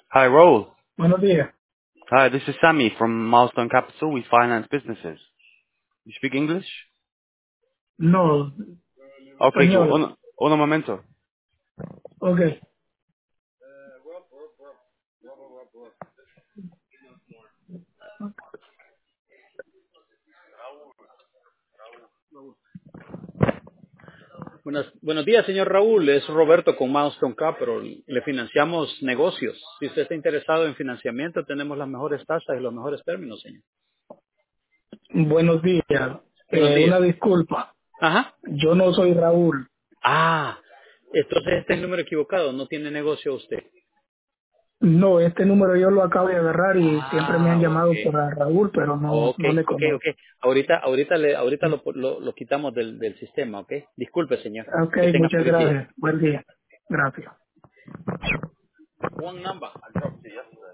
Hi, Raul. Buenos días. Hi, this is Sammy from Milestone Capital. We finance businesses. You speak English? No, Okay, cool. español. Un momento. Ok. Buenos días, señor Raúl. Es Roberto con Milestone Capital. Le financiamos negocios. Si usted está interesado en financiamiento, tenemos las mejores tasas y los mejores términos, señor. Buenos días. Buenos días. Una disculpa. Ajá. Yo no soy Raúl. Ah, entonces este es el número equivocado. No tiene negocio usted. No, este número yo lo acabo de agarrar y siempre me han Ah, ok. llamado por a Raúl, pero Ok, no le ok, ok. conozco. Ahorita lo quitamos del sistema, ¿ok? Disculpe, señor. Ok, Que tenga muchas feliz día. gracias. Buen día. Gracias. One number. I dropped it yesterday.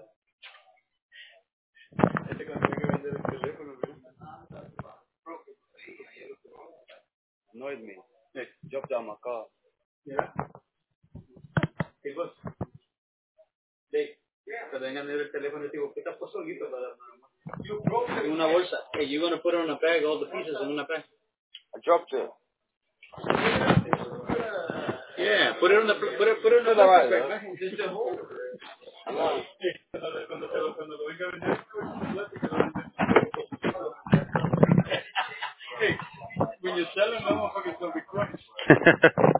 Este cuando tiene que vender el teléfono, ¿no? Annoyed me. Hey, dropped down my car. Yeah. ¿Qué cosa? Sí. Cuando vengan a ver el teléfono, le digo, ¿qué te pasó, Guito? En una bolsa. Hey, you're gonna put it on a bag, all the pieces in una bag. I dropped it. Yeah, put it on the put it on the plastic bag, man. Just hold it. Cuando lo venga a vender, hey, when you sell them, no motherfuckers gonna be quick.